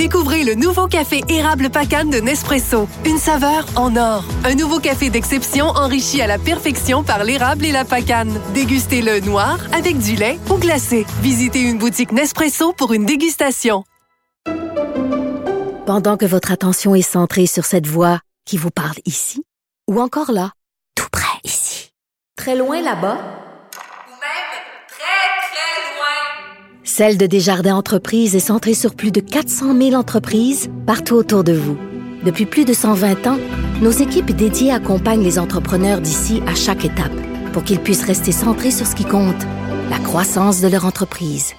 Découvrez le nouveau café érable Pacane de Nespresso. Une saveur en or. Un nouveau café d'exception enrichi à la perfection par l'érable et la pacane. Dégustez-le noir, avec du lait ou glacé. Visitez une boutique Nespresso pour une dégustation. Pendant que votre attention est centrée sur cette voix qui vous parle ici, ou encore là, tout près ici, très loin là-bas, ou même très, très loin. Celle de Desjardins Entreprises est centrée sur plus de 400 000 entreprises partout autour de vous. Depuis plus de 120 ans, nos équipes dédiées accompagnent les entrepreneurs d'ici à chaque étape pour qu'ils puissent rester centrés sur ce qui compte, la croissance de leur entreprise.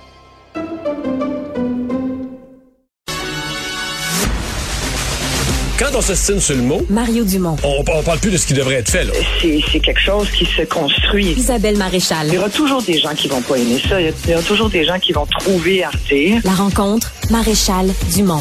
Quand on s'estime sur le mot, Mario Dumont. on parle plus de ce qui devrait être fait, là. C'est quelque chose qui se construit. Isabelle Maréchal. Il y aura toujours des gens qui vont pas aimer ça. Il y aura toujours des gens qui vont trouver Arte. La rencontre, Maréchal Dumont.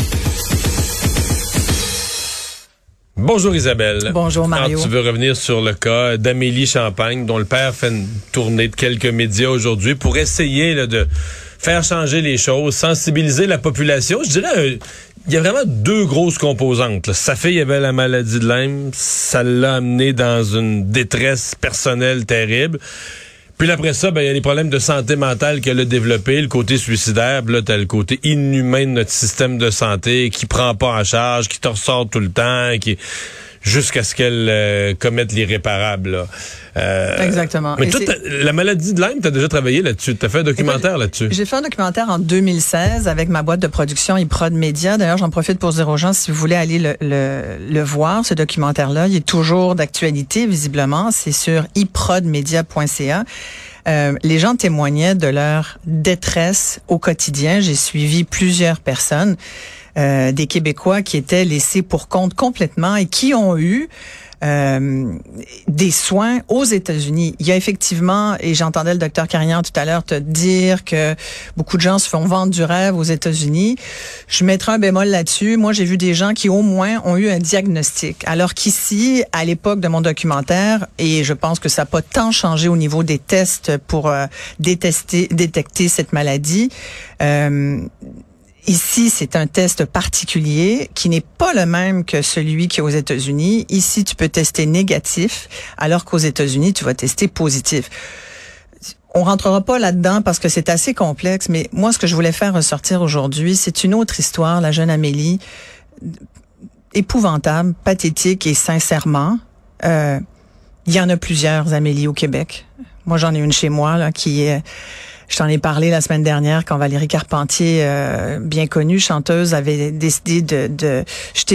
Bonjour Isabelle. Bonjour Mario. Alors, tu veux revenir sur le cas d'Amélie Champagne, dont le père fait une tournée de quelques médias aujourd'hui pour essayer là, de faire changer les choses, sensibiliser la population. Je dirais, il y a vraiment deux grosses composantes, là. Sa fille avait la maladie de Lyme, ça l'a amené dans une détresse personnelle terrible. Puis après ça, il y a les problèmes de santé mentale qu'elle a développés, le côté suicidaire, puis là, t'as le côté inhumain de notre système de santé qui prend pas en charge, qui te ressort tout le temps, jusqu'à ce qu'elle commette l'irréparable, là. Exactement. Mais toi, la maladie de Lyme, t'as déjà travaillé là-dessus. T'as fait un documentaire là-dessus. J'ai fait un documentaire en 2016 avec ma boîte de production iProd Media. D'ailleurs, j'en profite pour dire aux gens, si vous voulez aller le voir, ce documentaire-là, il est toujours d'actualité, visiblement. C'est sur iprodmedia.ca. Les gens témoignaient de leur détresse au quotidien. J'ai suivi plusieurs personnes, des Québécois qui étaient laissés pour compte complètement et qui ont eu des soins aux États-Unis. Il y a effectivement, et j'entendais le docteur Carignan tout à l'heure te dire que beaucoup de gens se font vendre du rêve aux États-Unis. Je mettrai un bémol là-dessus. Moi, j'ai vu des gens qui au moins ont eu un diagnostic. Alors qu'ici, à l'époque de mon documentaire, et je pense que ça n'a pas tant changé au niveau des tests pour détecter cette maladie, ici, c'est un test particulier qui n'est pas le même que celui qui est aux États-Unis. Ici, tu peux tester négatif, alors qu'aux États-Unis, tu vas tester positif. On rentrera pas là-dedans parce que c'est assez complexe, mais moi, ce que je voulais faire ressortir aujourd'hui, c'est une autre histoire, la jeune Amélie, épouvantable, pathétique et sincèrement, il y en a plusieurs Amélie au Québec. Moi, j'en ai une chez moi là qui est... Je t'en ai parlé la semaine dernière quand Valérie Carpentier, bien connue chanteuse, avait décidé de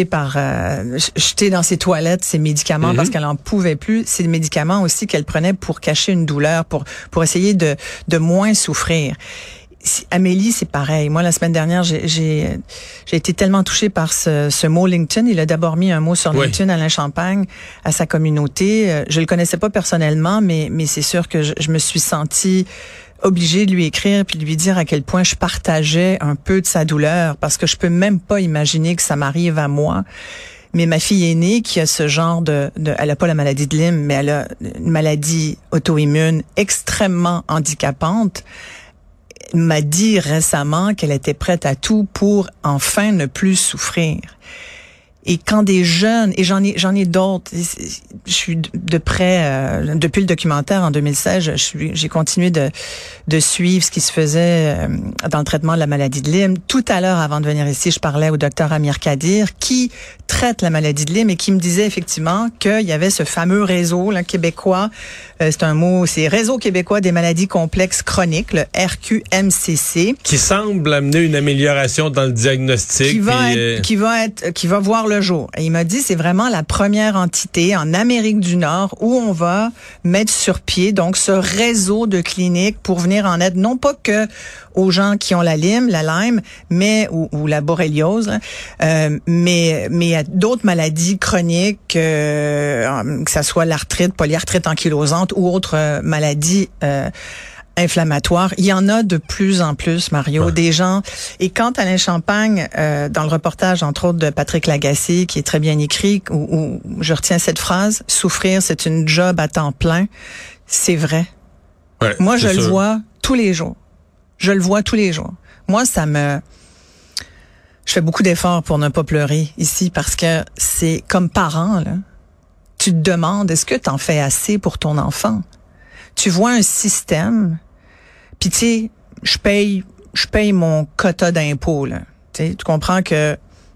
jeter dans ses toilettes ses médicaments parce qu'elle en pouvait plus. Ces médicaments aussi qu'elle prenait pour cacher une douleur, pour essayer de moins souffrir. Amélie, c'est pareil. Moi, la semaine dernière, j'ai été tellement touchée par ce mot LinkedIn. Il a d'abord mis un mot sur LinkedIn, Alain Champagne, à sa communauté. Je le connaissais pas personnellement, mais c'est sûr que je me suis sentie obligée de lui écrire puis de lui dire à quel point je partageais un peu de sa douleur parce que je peux même pas imaginer que ça m'arrive à moi. Mais ma fille aînée qui a ce genre elle a pas la maladie de Lyme, mais elle a une maladie auto-immune extrêmement handicapante, m'a dit récemment qu'elle était prête à tout pour enfin ne plus souffrir. Et quand des jeunes, et j'en ai d'autres, je suis de près, depuis le documentaire en 2016, j'ai continué de suivre ce qui se faisait dans le traitement de la maladie de Lyme. Tout à l'heure, avant de venir ici, je parlais au docteur Amir Kadir, qui traite la maladie de Lyme et qui me disait effectivement qu'il y avait ce fameux réseau là, québécois, c'est Réseau québécois des maladies complexes chroniques, le RQMCC. Qui semble amener une amélioration dans le diagnostic. Qui va voir le jour. Et il m'a dit, c'est vraiment la première entité en Amérique du Nord où on va mettre sur pied donc ce réseau de cliniques pour venir en aide, non pas que aux gens qui ont la Lyme, mais ou la borréliose, mais à d'autres maladies chroniques, que ça soit l'arthrite, polyarthrite ankylosante ou autres maladies inflammatoires. Il y en a de plus en plus, Mario, des gens. Et quand Alain Champagne, dans le reportage, entre autres, de Patrick Lagacé, qui est très bien écrit, où je retiens cette phrase, « Souffrir, c'est une job à temps plein », c'est vrai. Ouais, moi, je le vois tous les jours. Je le vois tous les jours. Moi, je fais beaucoup d'efforts pour ne pas pleurer ici parce que c'est comme parent, là. Tu te demandes, est-ce que tu en fais assez pour ton enfant? Tu vois un système, puis tu sais, je paye mon quota d'impôts, là. Tu comprends que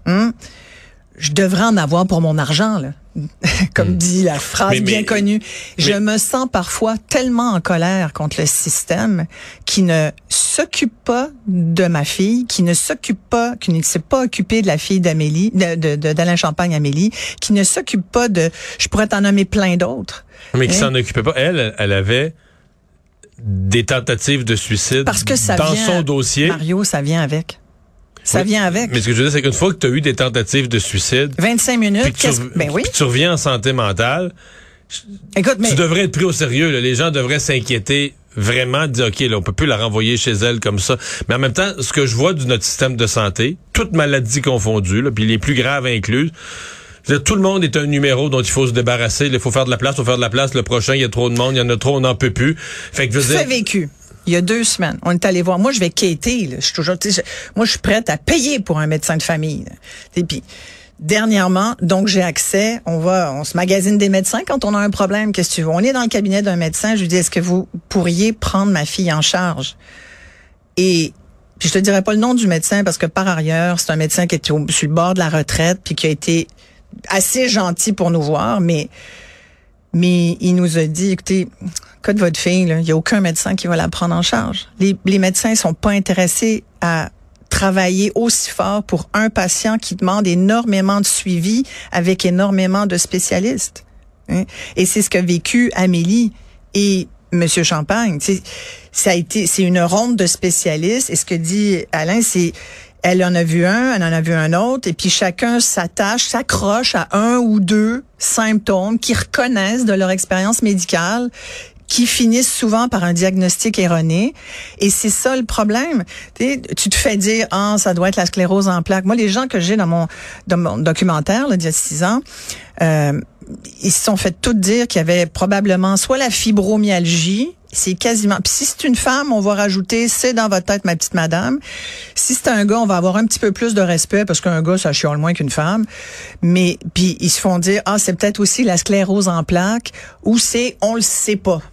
je devrais en avoir pour mon argent, là. Comme dit la phrase bien connue. Je me sens parfois tellement en colère contre le système qui ne s'occupe pas de ma fille, qui ne s'est pas occupé de la fille d'Amélie, d'Alain Champagne-Amélie, qui ne s'occupe pas je pourrais t'en nommer plein d'autres. Mais qui s'en occupait pas. Elle avait des tentatives de suicide parce que ça dans vient, son dossier. Mario, ça vient avec. Ça vient avec. Mais ce que je veux dire, c'est qu'une fois que tu as eu des tentatives de suicide, 25 minutes, puis tu reviens en santé mentale, écoute, tu devrais être pris au sérieux. Là. Les gens devraient s'inquiéter vraiment, de dire, OK, là, on peut plus la renvoyer chez elle comme ça. Mais en même temps, ce que je vois de notre système de santé, toutes maladies confondues, là, puis les plus graves incluses, tout le monde est un numéro dont il faut se débarrasser. Il faut faire de la place, le prochain, il y a trop de monde, il y en a trop, on n'en peut plus. Fait que je veux dire... vécu. Il y a 2 semaines, on est allé voir. Moi, je vais quitter. Là. Moi, je suis prête à payer pour un médecin de famille. Et puis, dernièrement, donc j'ai accès. On se magasine des médecins quand on a un problème. Qu'est-ce que tu veux? On est dans le cabinet d'un médecin. Je lui dis, est-ce que vous pourriez prendre ma fille en charge? Et puis, je te dirai pas le nom du médecin parce que par ailleurs, c'est un médecin qui est sur le bord de la retraite puis qui a été assez gentil pour nous voir, mais il nous a dit, écoutez, cas de votre fille, il n'y a aucun médecin qui va la prendre en charge. Les médecins sont pas intéressés à travailler aussi fort pour un patient qui demande énormément de suivi avec énormément de spécialistes. Hein? Et c'est ce qu'a vécu Amélie et Monsieur Champagne. C'est une ronde de spécialistes. Et ce que dit Alain, c'est elle en a vu un, elle en a vu un autre, et puis chacun s'accroche à 1 ou 2 symptômes qu'ils reconnaissent de leur expérience médicale, qui finissent souvent par un diagnostic erroné. Et c'est ça le problème. Tu te fais dire, ça doit être la sclérose en plaques. Moi, les gens que j'ai dans mon documentaire, là, d'il y a 6 ans, ils se sont fait tout dire qu'il y avait probablement soit la fibromyalgie, c'est quasiment... Puis si c'est une femme, on va rajouter, c'est dans votre tête, ma petite madame. Si c'est un gars, on va avoir un petit peu plus de respect, parce qu'un gars, ça chiale moins qu'une femme. Mais, puis ils se font dire, c'est peut-être aussi la sclérose en plaques, ou c'est, on le sait pas.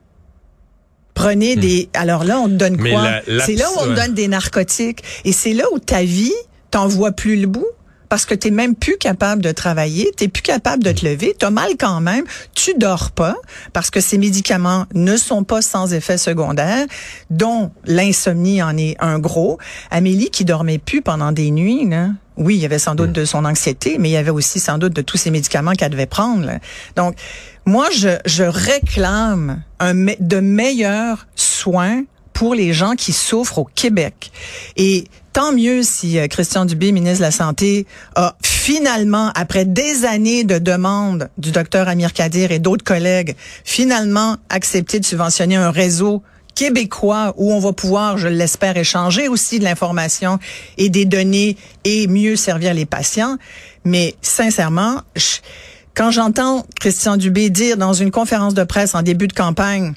Prenez des... Alors là, on te donne quoi? C'est là où on te donne des narcotiques. Et c'est là où ta vie, t'en vois plus le bout. Parce que t'es même plus capable de travailler, t'es plus capable de te lever, t'as mal quand même, tu dors pas, parce que ces médicaments ne sont pas sans effet secondaire, dont l'insomnie en est un gros. Amélie qui dormait plus pendant des nuits, là. Oui, il y avait sans doute de son anxiété, mais il y avait aussi sans doute de tous ces médicaments qu'elle devait prendre, là. Donc, moi, je réclame de meilleurs soins pour les gens qui souffrent au Québec. Et tant mieux si Christian Dubé, ministre de la Santé, a finalement, après des années de demandes du docteur Amir Kadir et d'autres collègues, finalement accepté de subventionner un réseau québécois où on va pouvoir, je l'espère, échanger aussi de l'information et des données et mieux servir les patients. Mais sincèrement, quand j'entends Christian Dubé dire dans une conférence de presse en début de campagne,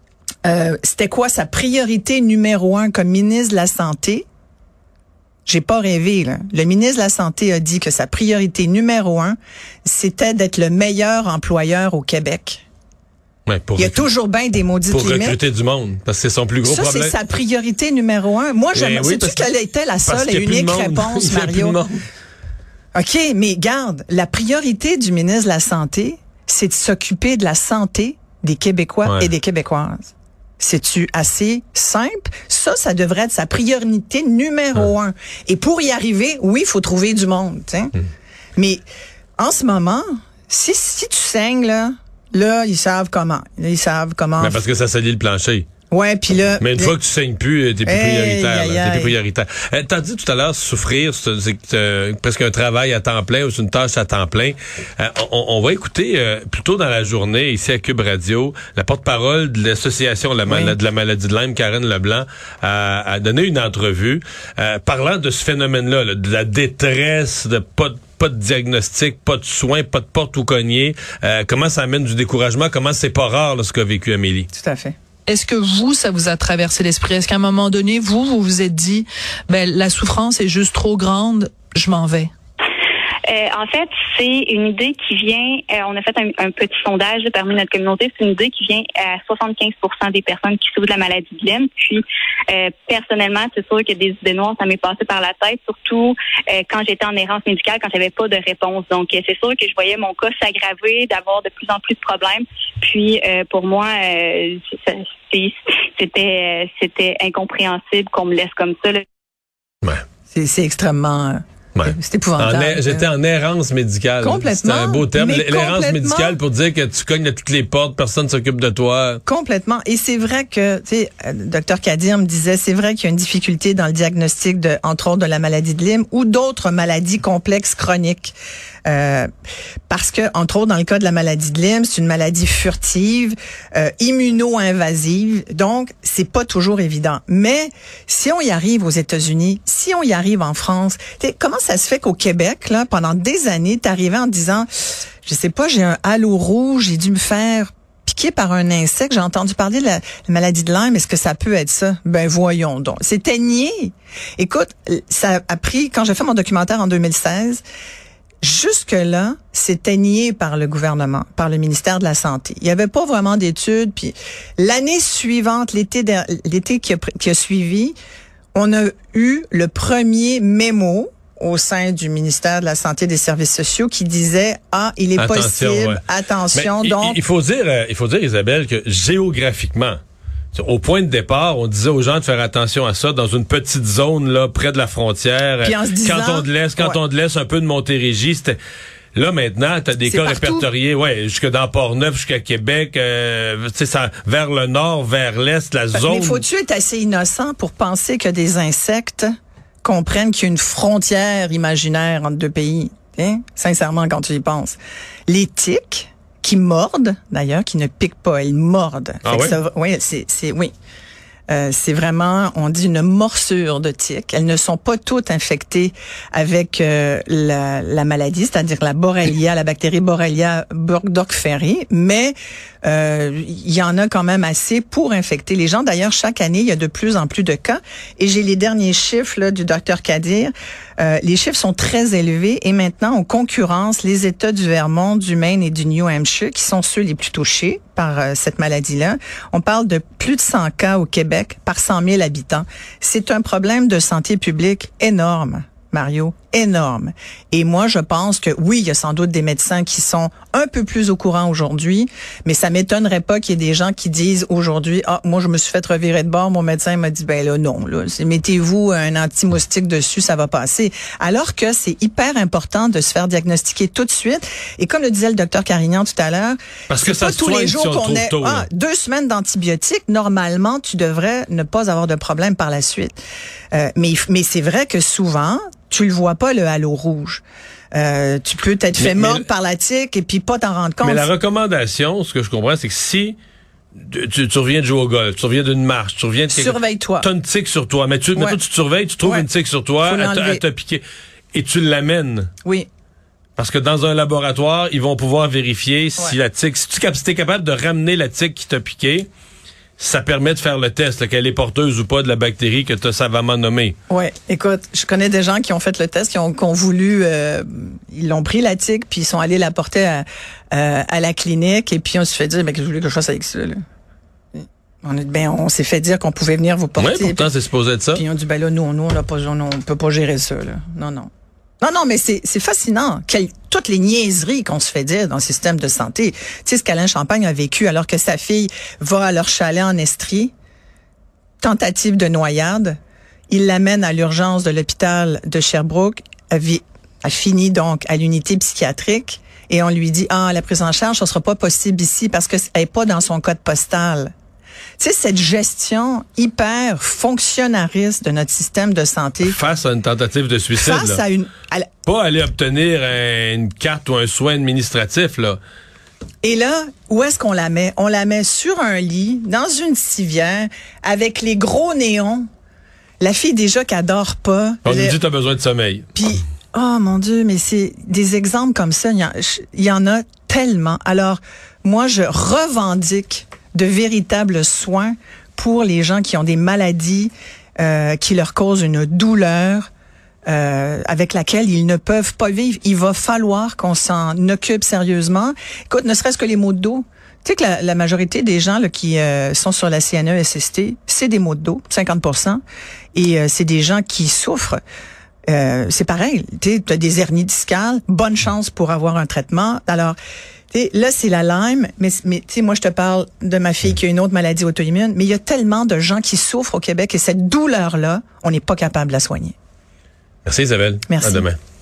c'était quoi sa priorité numéro 1 comme ministre de la Santé? J'ai pas rêvé, là. Le ministre de la Santé a dit que sa priorité numéro 1, c'était d'être le meilleur employeur au Québec. Ouais, il y a toujours bien des maudites limites. Pour recruter du monde, parce que c'est son plus gros problème. Ça, c'est sa priorité numéro 1. Moi, sais-tu quelle était la seule et unique réponse, Mario? OK, mais garde, la priorité du ministre de la Santé, c'est de s'occuper de la santé des Québécois et des Québécoises. C'est-tu assez simple? Ça devrait être sa priorité numéro 1. Et pour y arriver, oui, il faut trouver du monde. Mais en ce moment, si tu saignes, là, ils savent comment. Mais parce que ça salit le plancher. Ouais, puis là... Mais une fois que tu saignes plus, t'es plus prioritaire. T'es plus prioritaire. T'as dit tout à l'heure, souffrir, c'est presque un travail à temps plein ou c'est une tâche à temps plein. On va écouter, plus tôt dans la journée, ici à Cube Radio, la porte-parole de l'association de la maladie de Lyme, Karen Leblanc, a donné une entrevue parlant de ce phénomène-là, là, de la détresse, de pas de diagnostic, pas de soins, pas de porte où cogner. Comment ça amène du découragement, comment c'est pas rare là, ce qu'a vécu Amélie. Tout à fait. Est-ce que vous, ça vous a traversé l'esprit? Est-ce qu'à un moment donné, vous vous êtes dit, la souffrance est juste trop grande, je m'en vais? En fait, c'est une idée qui vient, on a fait un petit sondage parmi notre communauté, c'est une idée qui vient à 75% des personnes qui souffrent de la maladie de Lyme. Puis, personnellement, c'est sûr que des idées noires, ça m'est passé par la tête, surtout quand j'étais en errance médicale, quand j'avais pas de réponse. Donc, c'est sûr que je voyais mon cas s'aggraver, d'avoir de plus en plus de problèmes. Puis, pour moi, c'était incompréhensible qu'on me laisse comme ça, là. Ouais. C'est extrêmement... Ouais. C'est épouvantable. J'étais en errance médicale. Complètement. C'est un beau terme. L'errance médicale pour dire que tu cognes à toutes les portes, personne ne s'occupe de toi. Complètement. Et c'est vrai que, tu sais, Dr Kadir me disait, c'est vrai qu'il y a une difficulté dans le diagnostic entre autres de la maladie de Lyme ou d'autres maladies complexes chroniques. Parce que, entre autres, dans le cas de la maladie de Lyme, c'est une maladie furtive, immuno-invasive, donc c'est pas toujours évident. Mais si on y arrive aux États-Unis, si on y arrive en France, comment ça se fait qu'au Québec, là, pendant des années, t'arrivais en disant, je sais pas, j'ai un halo rouge, j'ai dû me faire piquer par un insecte, j'ai entendu parler de la maladie de Lyme, est-ce que ça peut être ça? Ben voyons donc. C'était nié. Écoute, ça a pris, quand j'ai fait mon documentaire en 2016, jusque-là, c'était nié par le gouvernement, par le ministère de la Santé. Il n'y avait pas vraiment d'études. Puis l'année suivante, l'été qui a suivi, on a eu le premier mémo au sein du ministère de la Santé et des Services sociaux qui disait il est possible, attention. Mais donc il faut dire Isabelle que géographiquement, au point de départ, on disait aux gens de faire attention à ça dans une petite zone là près de la frontière. Puis en se disant, quand on te laisse un peu de Montérégie, c'était là maintenant, t'as des cas répertoriés, jusque dans Port-Neuf, jusqu'à Québec, ça vers le nord, vers l'est, la zone. Mais faut-tu être assez innocent pour penser que des insectes comprennent qu'il y a une frontière imaginaire entre deux pays, hein? Sincèrement, quand tu y penses. Les tiques qui mordent, d'ailleurs, qui ne piquent pas, elles mordent. Oui, c'est vraiment, on dit une morsure de tique. Elles ne sont pas toutes infectées avec la maladie, c'est-à-dire la Borrelia, la bactérie Borrelia burgdorferi, mais il y en a quand même assez pour infecter les gens. D'ailleurs, chaque année, il y a de plus en plus de cas. Et j'ai les derniers chiffres là, du Dr Kadir. Les chiffres sont très élevés et maintenant, on concurrence les États du Vermont, du Maine et du New Hampshire, qui sont ceux les plus touchés par cette maladie-là. On parle de plus de 100 cas au Québec par 100 000 habitants. C'est un problème de santé publique énorme, Mario, énorme. Et moi, je pense que oui, il y a sans doute des médecins qui sont un peu plus au courant aujourd'hui, mais ça m'étonnerait pas qu'il y ait des gens qui disent aujourd'hui, moi, je me suis fait revirer de bord, mon médecin m'a dit, non, mettez-vous un anti-moustique dessus, ça va passer. Alors que c'est hyper important de se faire diagnostiquer tout de suite. Et comme le disait le docteur Carignan tout à l'heure, parce que ça tous les jours qu'on ait 2 semaines d'antibiotiques, normalement, tu devrais ne pas avoir de problème par la suite. Mais c'est vrai que souvent, tu le vois pas, le halo rouge. Tu peux t'être fait mordre par la tique et puis pas t'en rendre compte. Mais la recommandation, ce que je comprends, c'est que si tu reviens de jouer au golf, tu reviens d'une marche, tu reviens de... Surveille-toi. T'as une tique sur toi. Mais toi, tu te surveilles, tu trouves une tique sur toi, elle t'a piqué. Et tu l'amènes. Oui. Parce que dans un laboratoire, ils vont pouvoir vérifier si la tique... Si tu es capable de ramener la tique qui t'a piqué, ça permet de faire le test, qu'elle est porteuse ou pas de la bactérie que tu as savamment nommée. Oui, écoute, je connais des gens qui ont fait le test, qui ont voulu, ils l'ont pris la tique, puis ils sont allés la porter à la clinique, et puis on se fait dire, que je voulais que je fasse avec ça, là. On s'est fait dire qu'on pouvait venir vous porter. Oui, pourtant, c'est supposé être ça. Puis on dit, nous, on peut pas gérer ça, là. Non, mais c'est fascinant. Toutes les niaiseries qu'on se fait dire dans le système de santé. Tu sais, ce qu'Alain Champagne a vécu alors que sa fille va à leur chalet en Estrie, tentative de noyade. Il l'amène à l'urgence de l'hôpital de Sherbrooke. Elle finit donc à l'unité psychiatrique et on lui dit, la prise en charge, ça sera pas possible ici parce qu'elle est pas dans son code postal. Tu sais, cette gestion hyper fonctionnariste de notre système de santé. Face à une tentative de suicide. Pas aller obtenir une carte ou un soin administratif, là. Et là, où est-ce qu'on la met? On la met sur un lit, dans une civière, avec les gros néons. La fille, déjà, qu'elle dort pas. On nous dit t'as besoin de sommeil. Puis, mon Dieu, mais c'est des exemples comme ça. Il y en a tellement. Alors, moi, je revendique de véritables soins pour les gens qui ont des maladies qui leur causent une douleur avec laquelle ils ne peuvent pas vivre. Il va falloir qu'on s'en occupe sérieusement. Écoute, ne serait-ce que les maux de dos. Tu sais que la majorité des gens là, qui sont sur la CNE-SST, c'est des maux de dos, 50%. Et c'est des gens qui souffrent. C'est pareil, tu as des hernies discales, bonne chance pour avoir un traitement. Alors, là, c'est la Lyme, mais tu sais, moi, je te parle de ma fille qui a une autre maladie auto-immune, mais il y a tellement de gens qui souffrent au Québec et cette douleur-là, on n'est pas capable de la soigner. Merci Isabelle. Merci. À demain.